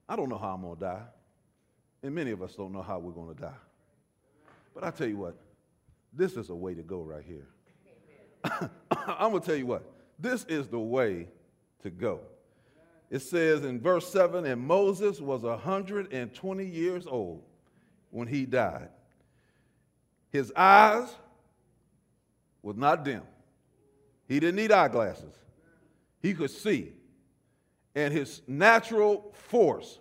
I don't know how I'm going to die, and many of us don't know how we're going to die. But I tell you what, this is a way to go right here. I'm going to tell you what, this is the way to go. It says in verse 7, and Moses was 120 years old when he died. His eyes was not dim. He didn't need eyeglasses. He could see. And his natural force,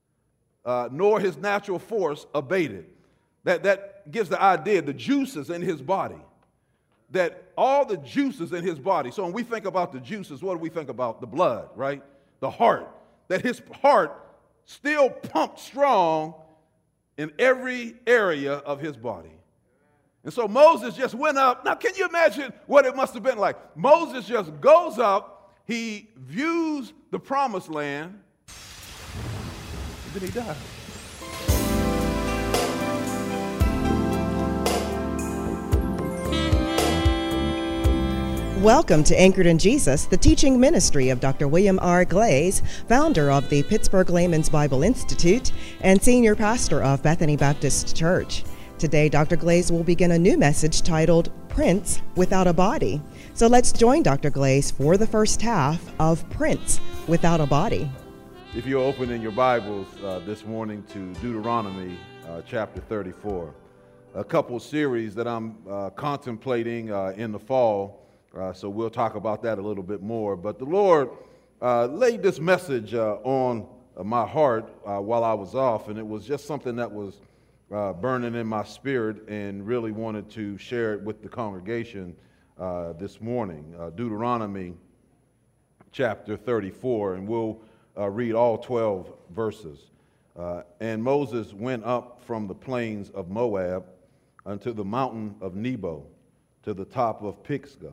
abated. That gives the idea, the juices in his body, that all the juices in his body. So when we think about the juices, what do we think about? The blood, right? The heart. That his heart still pumped strong in every area of his body. And so Moses just went up. Now, can you imagine what it must have been like? Moses just goes up, he views the promised land, and then he dies. Welcome to Anchored in Jesus, the teaching ministry of Dr. William R. Glaze, founder of the Pittsburgh Layman's Bible Institute and senior pastor of Bethany Baptist Church. Today, Dr. Glaze will begin a new message titled Prince Without a Body. So let's join Dr. Glaze for the first half of Prince Without a Body. If you're opening your Bibles this morning to Deuteronomy chapter 34, a couple series that I'm contemplating in the fall. So we'll talk about that a little bit more. But the Lord laid this message on my heart while I was off, and it was just something that was burning in my spirit and really wanted to share it with the congregation this morning. Deuteronomy chapter 34, and we'll read all 12 verses. And Moses went up from the plains of Moab unto the mountain of Nebo, to the top of Pisgah.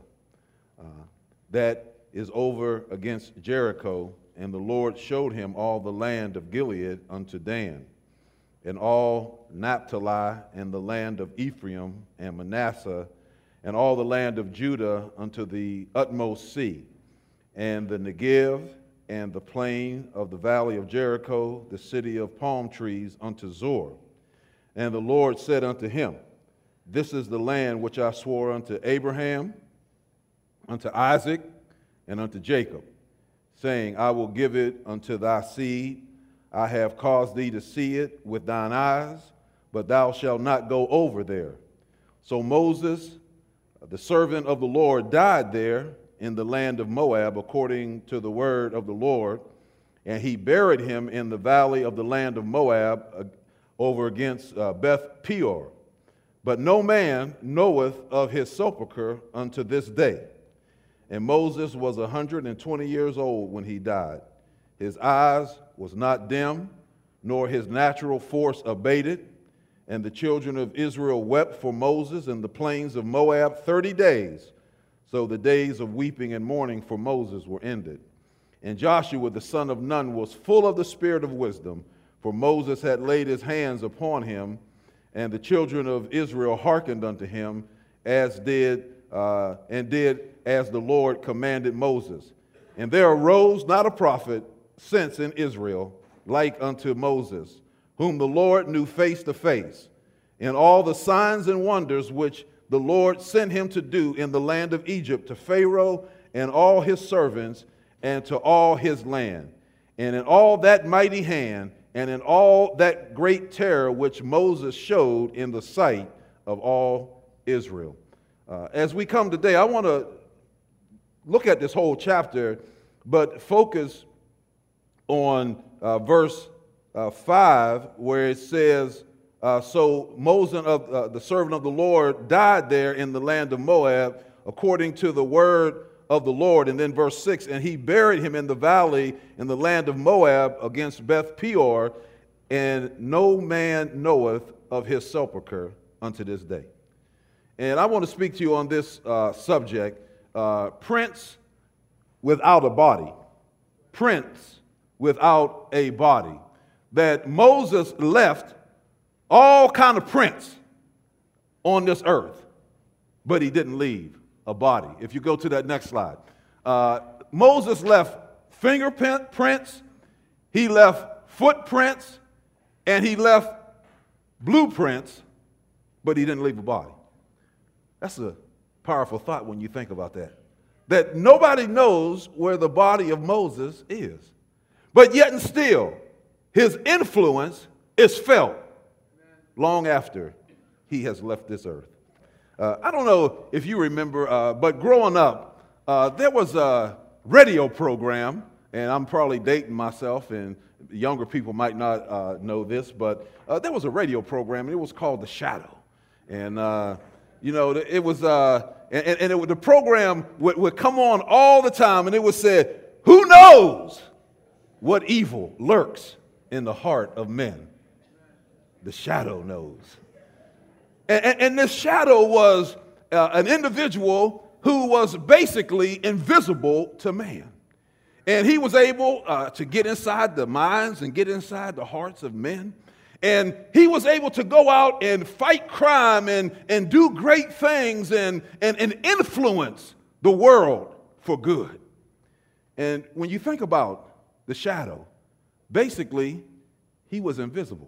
That is over against Jericho, and the Lord showed him all the land of Gilead unto Dan, and all Naphtali, and the land of Ephraim and Manasseh, and all the land of Judah unto the utmost sea, and the Negev, and the plain of the valley of Jericho, the city of palm trees, unto Zor. And the Lord said unto him, This is the land which I swore unto Abraham, unto Isaac, and unto Jacob, saying, I will give it unto thy seed. I have caused thee to see it with thine eyes, but thou shalt not go over there. So Moses, the servant of the Lord, died there in the land of Moab, according to the word of the Lord, and he buried him in the valley of the land of Moab, over against Beth Peor. But no man knoweth of his sepulchre unto this day. And Moses was 120 years old when he died. His eyes was not dim, nor his natural force abated. And the children of Israel wept for Moses in the plains of Moab 30 days. So the days of weeping and mourning for Moses were ended. And Joshua the son of Nun was full of the spirit of wisdom, for Moses had laid his hands upon him. And the children of Israel hearkened unto him, did as the Lord commanded Moses. And there arose not a prophet since in Israel like unto Moses, whom the Lord knew face to face, in all the signs and wonders which the Lord sent him to do in the land of Egypt to Pharaoh and all his servants and to all his land, and in all that mighty hand and in all that great terror which Moses showed in the sight of all Israel. As we come today, I want to look at this whole chapter, but focus on verse 5, where it says, so Moses, the servant of the Lord, died there in the land of Moab, according to the word of the Lord. And then verse 6, and he buried him in the valley in the land of Moab against Beth Peor, and no man knoweth of his sepulchre unto this day. And I want to speak to you on this subject, Prince without a body. Prince without a body. That Moses left all kind of prints on this earth, but he didn't leave a body. If you go to that next slide. Moses left fingerprints, he left footprints, and he left blueprints, but he didn't leave a body. That's a powerful thought when you think about that. That nobody knows where the body of Moses is. But yet and still, his influence is felt long after he has left this earth. I don't know if you remember, but growing up, there was a radio program, and I'm probably dating myself, and younger people might not know this, but there was a radio program, and it was called The Shadow. And, it was, the program would come on all the time, and it would say, who knows what evil lurks in the heart of men? The shadow knows. And this shadow was an individual who was basically invisible to man. And he was able to get inside the minds and get inside the hearts of men. And he was able to go out and fight crime and do great things and influence the world for good. And when you think about the shadow, basically, he was invisible.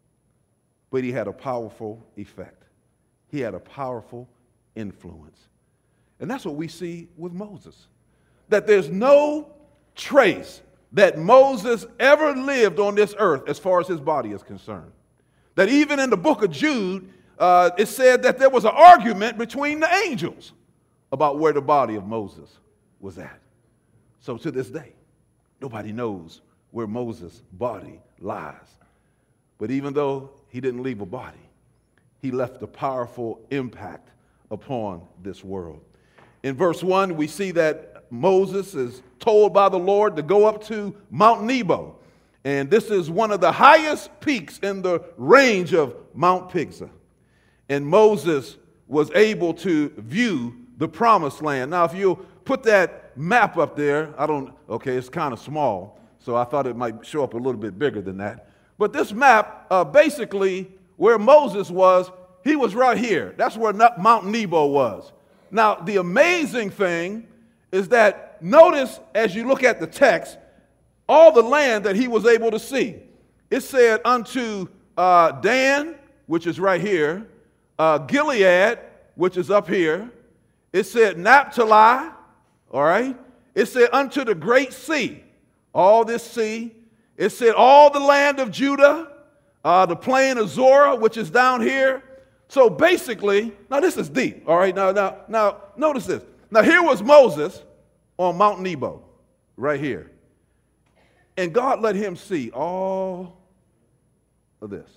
But he had a powerful effect. He had a powerful influence. And that's what we see with Moses. That there's no trace that Moses ever lived on this earth as far as his body is concerned. That even in the book of Jude, it said that there was an argument between the angels about where the body of Moses was at. So to this day, nobody knows where Moses' body lies. But even though he didn't leave a body, he left a powerful impact upon this world. In verse 1, we see that Moses is told by the Lord to go up to Mount Nebo. And this is one of the highest peaks in the range of Mount Pisgah. And Moses was able to view the promised land. Now, if you put that map up there, it's kind of small, so I thought it might show up a little bit bigger than that. But this map, basically, where Moses was, he was right here. That's where Mount Nebo was. Now, the amazing thing is that notice as you look at the text, all the land that he was able to see. It said unto Dan, which is right here, Gilead, which is up here. It said Naphtali, all right? It said unto the great sea, all this sea. It said all the land of Judah, the plain of Zorah, which is down here. So basically, now this is deep, all right? Now, notice this. Now here was Moses on Mount Nebo, right here. And God let him see all of this.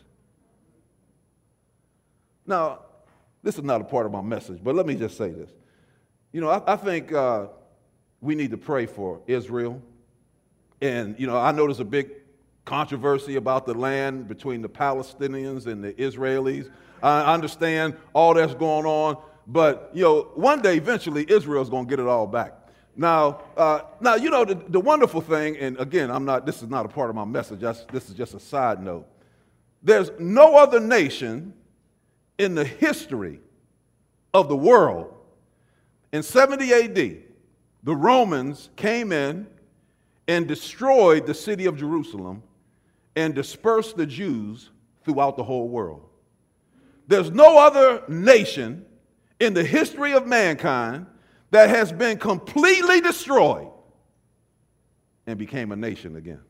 Now, this is not a part of my message, but let me just say this. I think we need to pray for Israel. And, I know there's a big controversy about the land between the Palestinians and the Israelis. I understand all that's going on, but, one day, eventually, Israel's going to get it all back. Now, the wonderful thing, and again, this is not a part of my message, this is just a side note. There's no other nation in the history of the world. In 70 AD, the Romans came in and destroyed the city of Jerusalem and dispersed the Jews throughout the whole world. There's no other nation in the history of mankind that has been completely destroyed and became a nation again.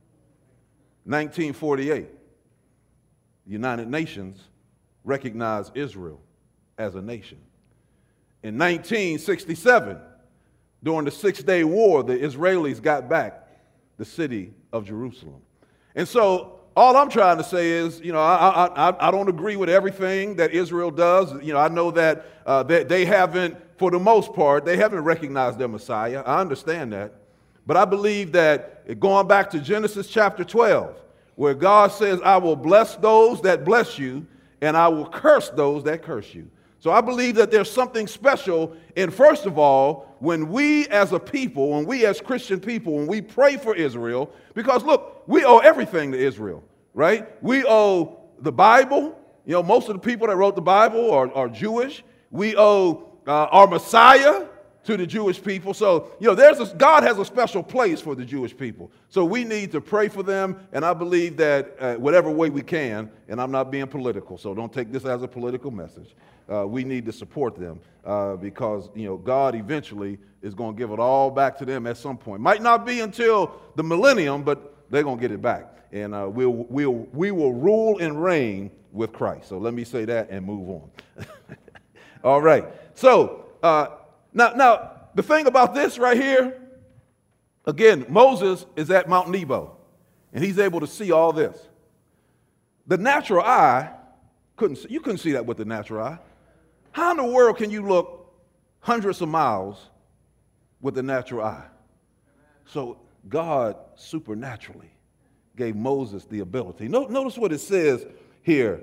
1948, the United Nations recognized Israel as a nation. In 1967, during the Six-Day War, the Israelis got back the city of Jerusalem. And so all I'm trying to say is, I don't agree with everything that Israel does. I know that they haven't, for the most part, they haven't recognized their Messiah. I understand that. But I believe that going back to Genesis chapter 12, where God says, I will bless those that bless you, and I will curse those that curse you. So I believe that there's something special in, first of all, when we as a people, when we as Christian people, when we pray for Israel, because look, we owe everything to Israel, right? We owe the Bible. Most of the people that wrote the Bible are Jewish. We owe our Messiah to the Jewish people. So, God has a special place for the Jewish people. So we need to pray for them, and I believe that whatever way we can, and I'm not being political, so don't take this as a political message. We need to support them because, God eventually is going to give it all back to them at some point. Might not be until the millennium, but they're going to get it back. And we will rule and reign with Christ. So let me say that and move on. All right. So now the thing about this right here, again, Moses is at Mount Nebo, and he's able to see all this. The natural eye you couldn't see that with the natural eye. How in the world can you look hundreds of miles with the natural eye? So God supernaturally gave Moses the ability. Notice what it says here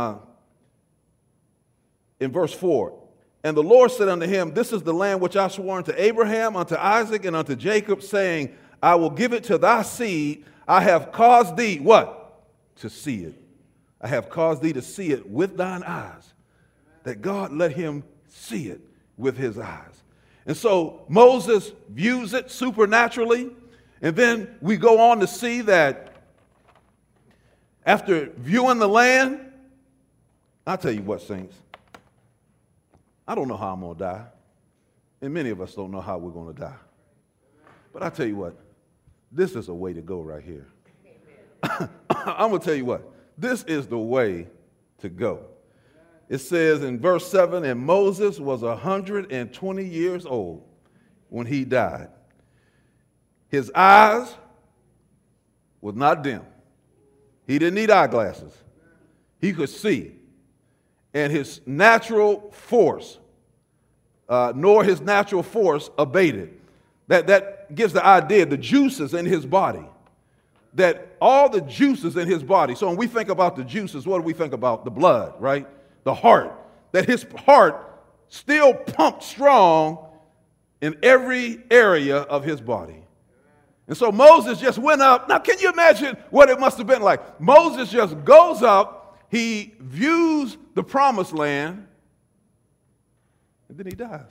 in verse 4. And the Lord said unto him, this is the land which I swore unto Abraham, unto Isaac, and unto Jacob, saying, I will give it to thy seed. I have caused thee, what? To see it. I have caused thee to see it with thine eyes. That God let him see it with his eyes. And so Moses views it supernaturally. And then we go on to see that after viewing the land, I'll tell you what, saints, I don't know how I'm going to die. And many of us don't know how we're going to die. But I tell you what, this is a way to go right here. I'm going to tell you what, this is the way to go. It says in verse 7, and Moses was 120 years old when he died. His eyes was not dim. He didn't need eyeglasses. He could see. And his natural force, abated. That gives the idea, the juices in his body, that all the juices in his body. So when we think about the juices, what do we think about? The blood, right? The heart. That his heart still pumped strong in every area of his body. And so Moses just went up. Now, can you imagine what it must have been like? Moses just goes up, he views the promised land, and then he dies.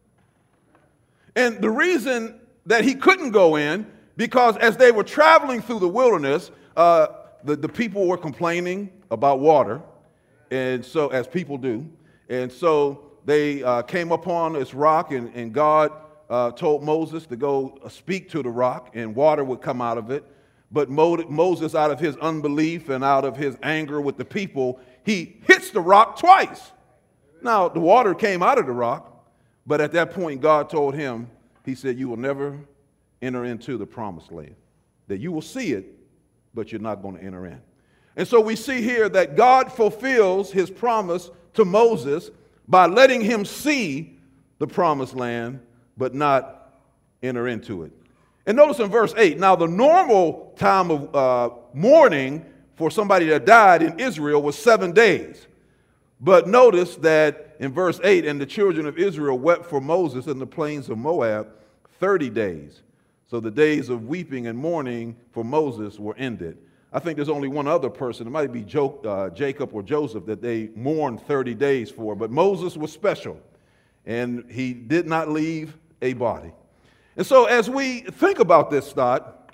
And the reason that he couldn't go in, because as they were traveling through the wilderness, the people were complaining about water, and so, as people do. And so they came upon this rock, and God told Moses to go speak to the rock, and water would come out of it. But Moses, out of his unbelief and out of his anger with the people, he hits the rock twice. Now, the water came out of the rock, but at that point, God told him, he said, you will never enter into the promised land. That you will see it, but you're not going to enter in. And so we see here that God fulfills his promise to Moses by letting him see the promised land, but not enter into it. And notice in verse 8, now the normal time of mourning for somebody that died in Israel was 7 days. But notice that in verse 8, and the children of Israel wept for Moses in the plains of Moab 30 days. So the days of weeping and mourning for Moses were ended. I think there's only one other person, it might be Jacob or Joseph, that they mourned 30 days for. But Moses was special, and he did not leave a body. And so as we think about this thought,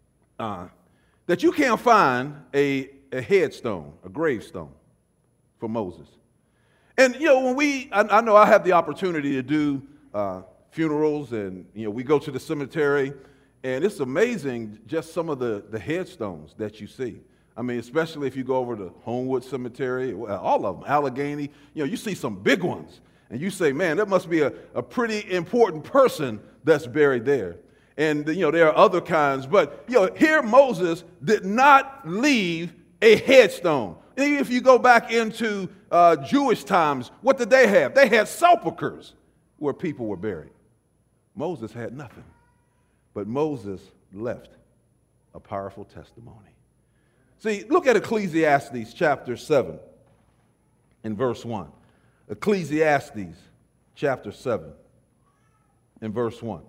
that you can't find a headstone, a gravestone for Moses. And, when I know I have the opportunity to do funerals, and, we go to the cemetery, and it's amazing just some of the headstones that you see. I mean, especially if you go over to Homewood Cemetery, all of them, Allegheny, you see some big ones. And you say, man, that must be a pretty important person that's buried there. And, there are other kinds. But, here Moses did not leave a headstone. And if you go back into Jewish times, what did they have? They had sepulchers where people were buried. Moses had nothing. But Moses left a powerful testimony. See, look at Ecclesiastes chapter 7 and verse 1. Ecclesiastes chapter 7 and verse 1.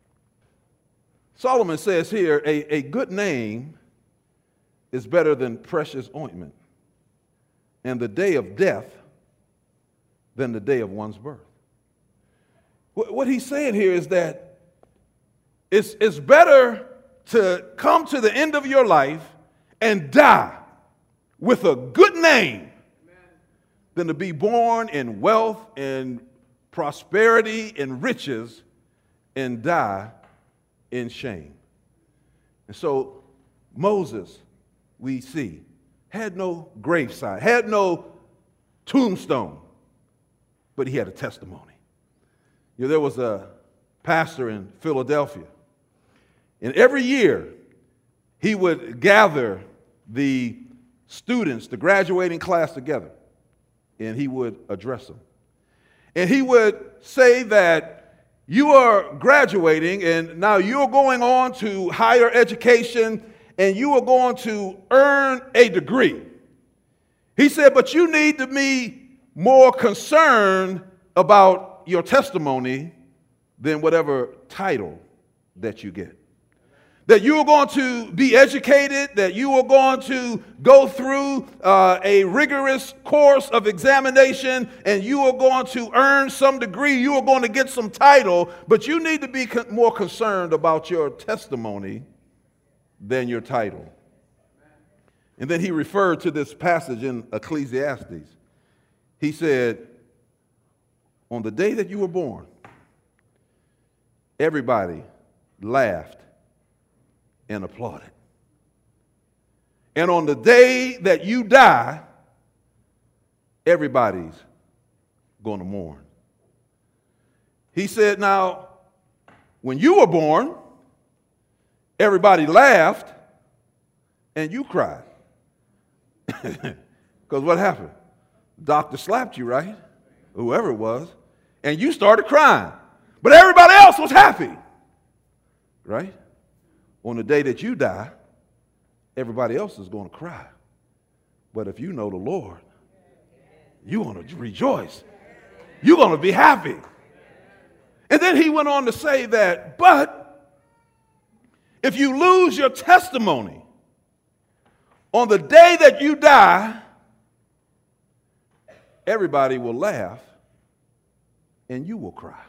Solomon says here, a good name is better than precious ointment, and the day of death than the day of one's birth. What he's saying here is that it's better to come to the end of your life and die with a good name than to be born in wealth and prosperity and riches and die in shame. And so Moses, we see, had no graveside, had no tombstone, but he had a testimony. You know, there was a pastor in Philadelphia, and every year he would gather the students, the graduating class together, and he would address them. And he would say that you are graduating, and now you're going on to higher education, and you are going to earn a degree. He said, but you need to be more concerned about your testimony than whatever title that you get. That you are going to be educated, that you are going to go through a rigorous course of examination, and you are going to earn some degree, you are going to get some title, but you need to be more concerned about your testimony than your title. And then he referred to this passage in Ecclesiastes. He said, on the day that you were born, everybody laughed and applauded. And on the day that you die, everybody's going to mourn. He said, now, when you were born, everybody laughed and you cried. Because what happened? Doctor slapped you, right? Whoever it was. And you started crying. But everybody else was happy. Right? On the day that you die, everybody else is going to cry. But if you know the Lord, you're going to rejoice. You're going to be happy. And then he went on to say that, but if you lose your testimony on the day that you die, everybody will laugh and you will cry.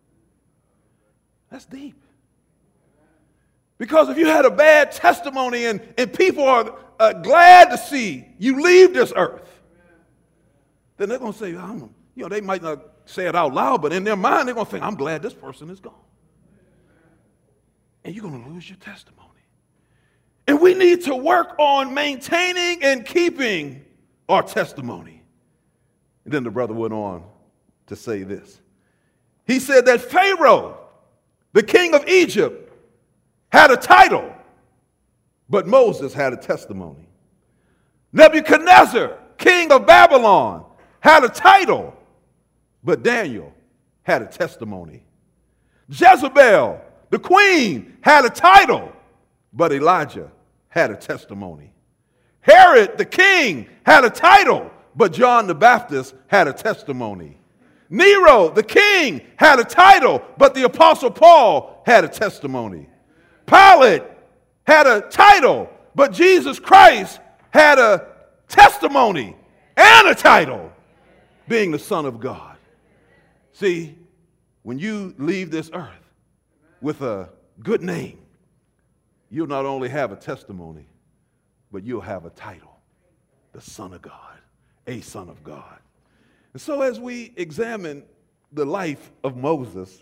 That's deep. Because if you had a bad testimony and people are glad to see you leave this earth, then they're going to say, they might not say it out loud, but in their mind, they're going to think, I'm glad this person is gone. And you're going to lose your testimony. And we need to work on maintaining and keeping our testimony. And then the brother went on to say this. He said that Pharaoh, the king of Egypt, had a title, but Moses had a testimony. Nebuchadnezzar, king of Babylon, had a title, but Daniel had a testimony. Jezebel, the queen, had a title, but Elijah had a testimony. Herod, the king, had a title, but John the Baptist had a testimony. Nero, the king, had a title, but the apostle Paul had a testimony. Pilate had a title, but Jesus Christ had a testimony and a title, being the Son of God. See, when you leave this earth with a good name, you'll not only have a testimony, but you'll have a title, the Son of God, a Son of God. And so as we examine the life of Moses,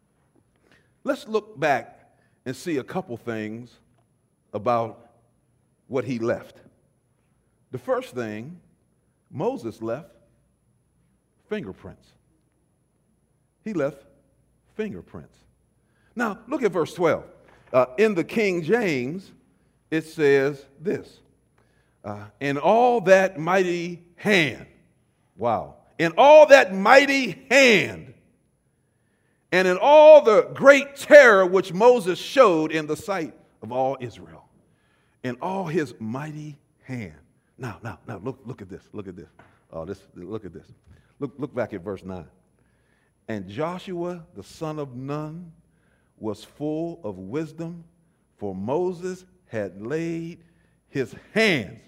let's look back and see a couple things about what he left. The first thing, Moses left fingerprints. He left fingerprints. Now, look at verse 12. In the King James, it says this. In all that mighty hand. Wow. In all that mighty hand. And in all the great terror which Moses showed in the sight of all Israel. In all his mighty hand. Now, look at this. Look at this. Look at this. Look back at verse 9. And Joshua, the son of Nun, was full of wisdom, for Moses had laid his hands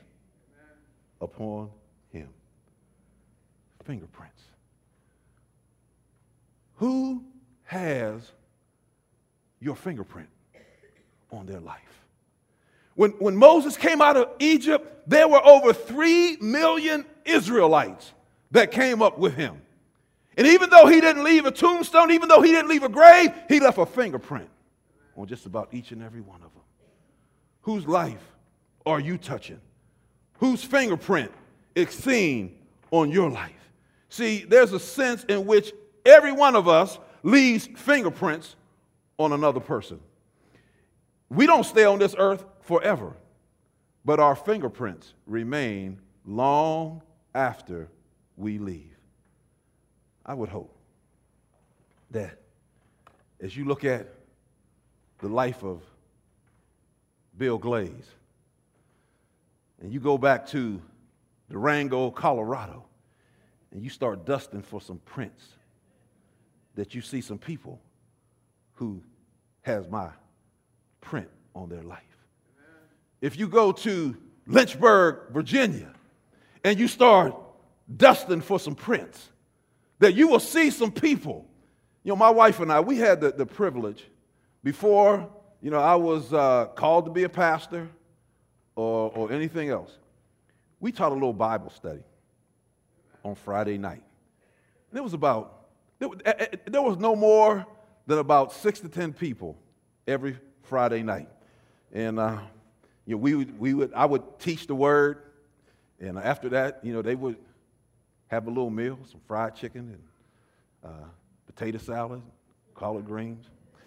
upon him. Fingerprints. Who has your fingerprint on their life. When Moses came out of Egypt, there were over 3 million Israelites that came up with him. And even though he didn't leave a tombstone, even though he didn't leave a grave, he left a fingerprint on just about each and every one of them. Whose life are you touching? Whose fingerprint is seen on your life? See, there's a sense in which every one of us leaves fingerprints on another person. We don't stay on this earth forever, but our fingerprints remain long after we leave. I would hope that as you look at the life of Bill Glaze, and you go back to Durango, Colorado, and you start dusting for some prints, that you see some people who has my print on their life. If you go to Lynchburg, Virginia, and you start dusting for some prints, that you will see some people. You know, my wife and I, we had the privilege before, I was called to be a pastor or anything else. We taught a little Bible study on Friday night. And it was there was no more than about 6 to 10 people every Friday night. And I would teach the word, and after that, they would have a little meal, some fried chicken and potato salad, collard greens.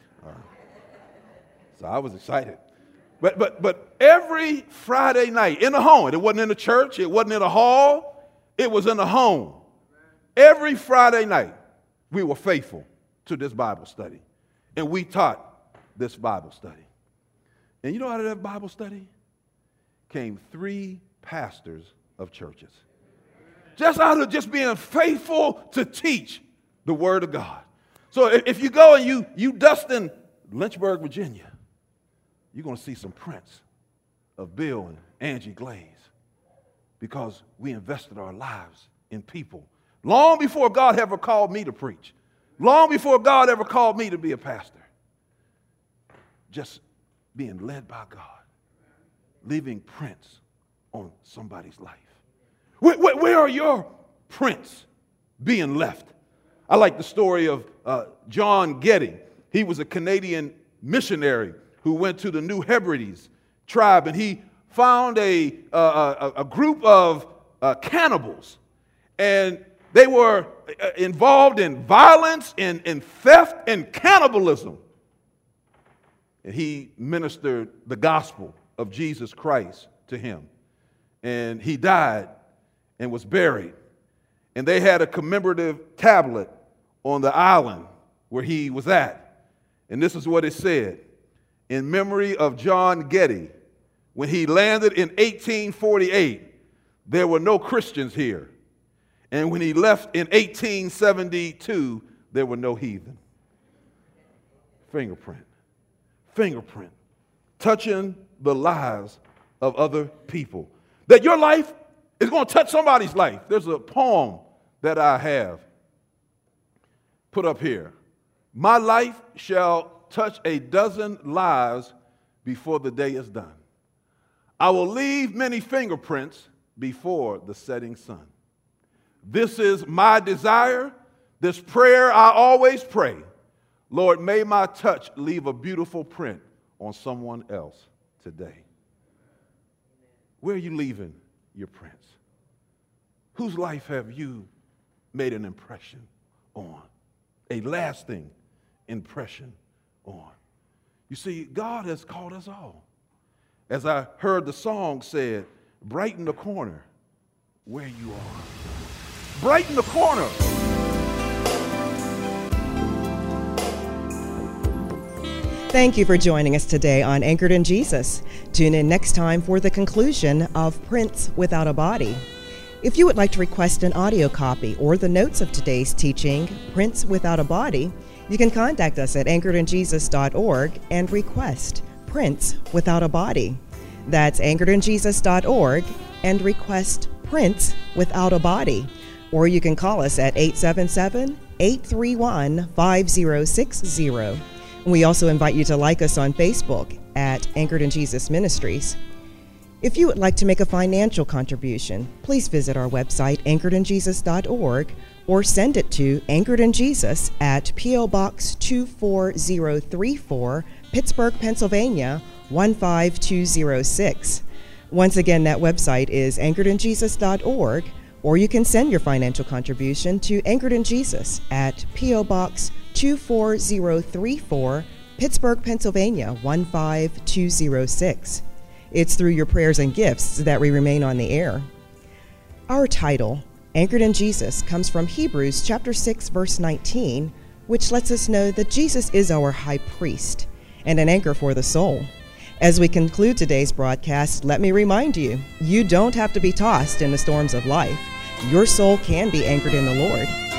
So I was excited. But every Friday night in the home, it wasn't in the church, it wasn't in a hall, it was in the home. Every Friday night, we were faithful to this Bible study. And we taught this Bible study. And out of that Bible study came 3 pastors of churches. Just out of just being faithful to teach the Word of God. So if you go and you dust in Lynchburg, Virginia, you're going to see some prints of Bill and Angie Glaze, because we invested our lives in people long before God ever called me to preach, long before God ever called me to be a pastor. Just being led by God, leaving prints on somebody's life. Where are your prints being left? I like the story of John Getty. He was a Canadian missionary who went to the New Hebrides tribe, and he found a group of cannibals, and they were involved in violence and theft and cannibalism. And he ministered the gospel of Jesus Christ to him, and he died and was buried. And they had a commemorative tablet on the island where he was at. And this is what it said: in memory of John Getty, when he landed in 1848, there were no Christians here. And when he left in 1872, there were no heathen. Fingerprint. Touching the lives of other people. That your life is going to touch somebody's life. There's a poem that I have put up here. My life shall touch a dozen lives before the day is done. I will leave many fingerprints before the setting sun. This is my desire, this prayer I always pray. Lord, may my touch leave a beautiful print on someone else today. Where are you leaving your prints? Whose life have you made an impression on? A lasting impression on? You see, God has called us all. As I heard the song said, brighten the corner where you are. Brighten the corner. Thank you for joining us today on Anchored in Jesus. Tune in next time for the conclusion of Prints Without a Body. If you would like to request an audio copy or the notes of today's teaching, Prints Without a Body, you can contact us at anchoredinjesus.org and request Prints Without a Body. That's anchoredinjesus.org and request Prints Without a Body. Or you can call us at 877 831-5060. We also invite you to like us on Facebook at Anchored in Jesus Ministries. If you would like to make a financial contribution, please visit our website, anchoredinjesus.org, or send it to Anchored in Jesus at P.O. Box 24034, Pittsburgh, Pennsylvania, 15206. Once again, that website is anchoredinjesus.org, or you can send your financial contribution to Anchored in Jesus at P.O. Box 24034, Pittsburgh, Pennsylvania, 15206. It's through your prayers and gifts that we remain on the air. Our title, Anchored in Jesus, comes from Hebrews chapter 6, verse 19, which lets us know that Jesus is our high priest and an anchor for the soul. As we conclude today's broadcast, let me remind you, you don't have to be tossed in the storms of life. Your soul can be anchored in the Lord.